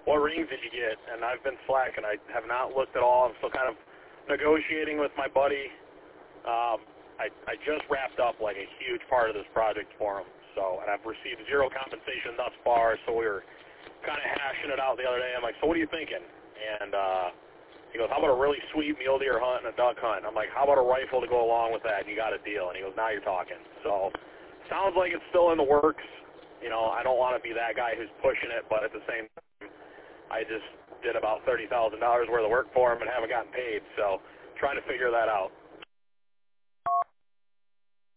what rings did you get? And I've been slacking. I have not looked at all. I'm still kind of negotiating with my buddy. I just wrapped up like a huge part of this project for him. So, and I've received zero compensation thus far. So we were kind of hashing it out the other day. I'm like, so what are you thinking? And he goes, how about a really sweet mule deer hunt and a duck hunt? I'm like, how about a rifle to go along with that? And you got a deal. And he goes, now you're talking. So sounds like it's still in the works. You know, I don't want to be that guy who's pushing it, but at the same time, I just did about $30,000 worth of work for him and haven't gotten paid. So trying to figure that out.